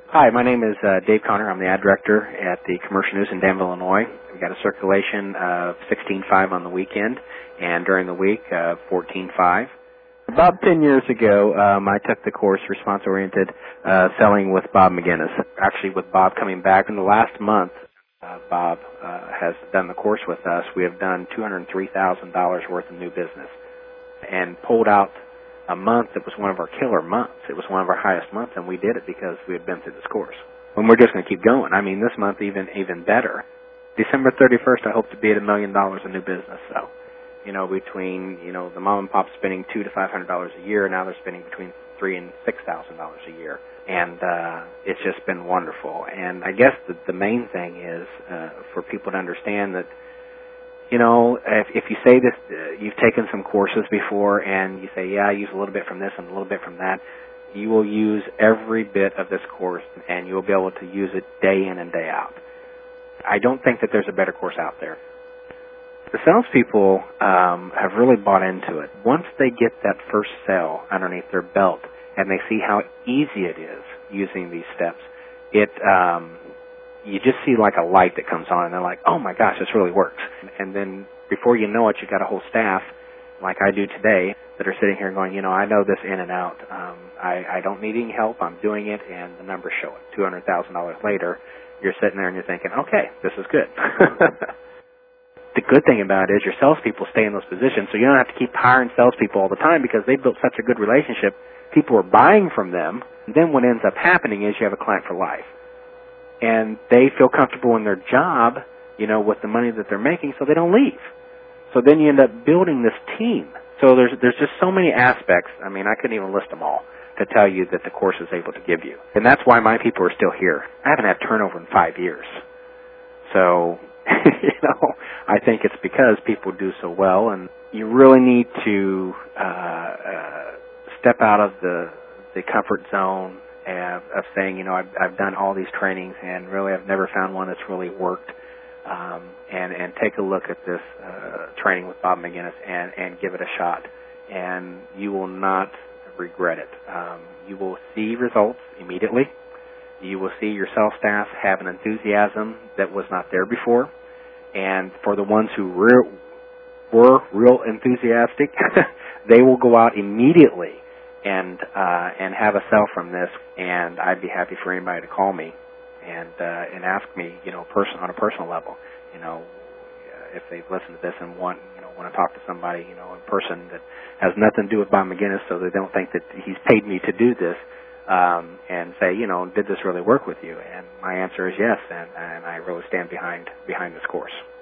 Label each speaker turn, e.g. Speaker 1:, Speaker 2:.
Speaker 1: Hi, my name is Dave Connor. I'm the ad director at the Commercial News in Danville, Illinois. We've got a circulation of 16.5 on the weekend, and during the week, 14.5. About 10 years ago, I took the course Response-Oriented Selling with Bob McGinnis. Actually, with Bob coming back in the last month, Bob has done the course with us. We have done $203,000 worth of new business and pulled out a month that was one of our killer months. It was one of our highest months, and we did it because we had been through this course. And we're just going to keep going. I mean, this month even better. December 31st, I hope to be at $1 million in new business. So, between, the mom and pop spending $200 to $500 a year, now they're spending between $3,000 and $6,000 a year. And it's just been wonderful. And I guess the main thing is for people to understand that, if you say this, you've taken some courses before and you say, yeah, I use a little bit from this and a little bit from that, you will use every bit of this course and you'll be able to use it day in and day out. I don't think that there's a better course out there. The salespeople have really bought into it. Once they get that first sale underneath their belt and they see how easy it is using these steps, you just see like a light that comes on, and they're like, oh, my gosh, this really works. And then before you know it, you've got a whole staff, like I do today, that are sitting here going, I know this in and out. I don't need any help. I'm doing it, and the numbers show it. $200,000 later, you're sitting there and you're thinking, okay, this is good. The good thing about it is your salespeople stay in those positions, so you don't have to keep hiring salespeople all the time because they've built such a good relationship. People are buying from them. And then what ends up happening is you have a client for life. And they feel comfortable in their job, with the money that they're making, so they don't leave. So then you end up building this team. So there's just so many aspects. I mean, I couldn't even list them all to tell you that the course is able to give you. And that's why my people are still here. I haven't had turnover in 5 years. So, I think it's because people do so well, and you really need to step out of the comfort zone of saying, I've done all these trainings and really I've never found one that's really worked, and take a look at this training with Bob McGinnis and give it a shot, and you will not regret it. You will see results immediately. You will see your sales staff have an enthusiasm that was not there before, and for the ones who were real enthusiastic, they will go out immediately and have a sell from this, and I'd be happy for anybody to call me and ask me, on a personal level, if they've listened to this and want to talk to somebody, in person that has nothing to do with Bob McGinnis, so they don't think that he's paid me to do this, and say, did this really work with you? And my answer is yes, and I really stand behind this course.